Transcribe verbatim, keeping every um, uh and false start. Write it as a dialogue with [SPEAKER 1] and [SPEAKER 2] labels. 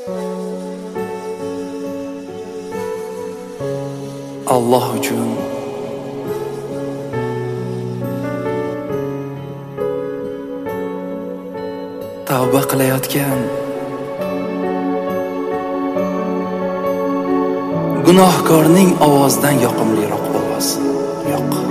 [SPEAKER 1] Alloh uchun tavba qilayotgan gunohkorning ovozidan yoqimliroq ovoz yo'q.